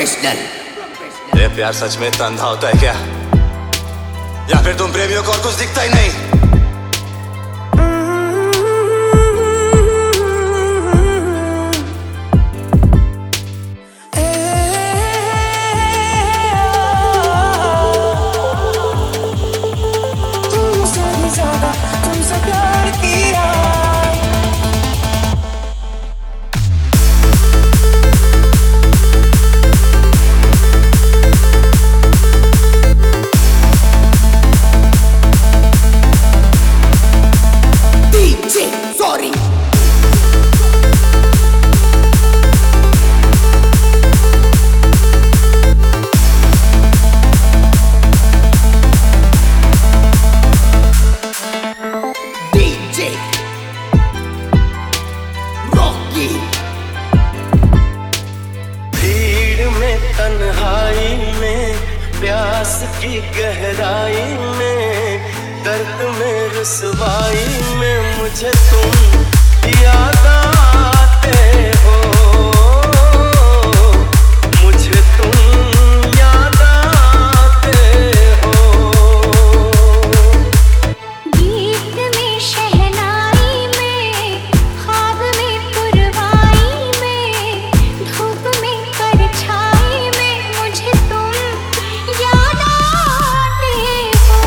Professional. ये प्यार सच में इतना अंधा होता है क्या, या फिर तुम प्रेमियों को और कुछ दिखता ही नहीं? भीड़ में तन्हाई में प्यास की गहराई में दर्द में रुसवाई में मुझे तुम याद आते हो, मुझे तुम याद आते हो। गीत में शहनाई में ख्वाब में पुरवाई में धूप में परछाई में मुझे तुम याद आते हो,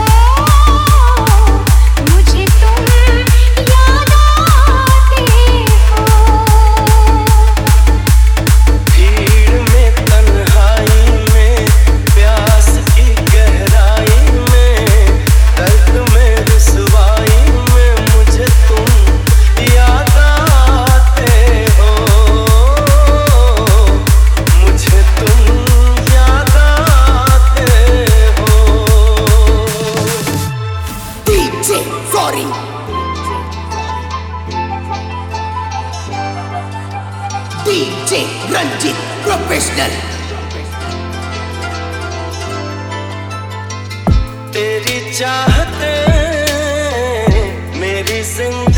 मुझे तुम याद आते हो। भीड़ में तन्हाई में प्यास की गहराई में दर्द में रुसवाई में मुझे तुम याद आते हो, मुझे तुम याद आते हो। DJ sorry, DJ Ranjeet professional. तेरी चाहते मेरी जिंदगी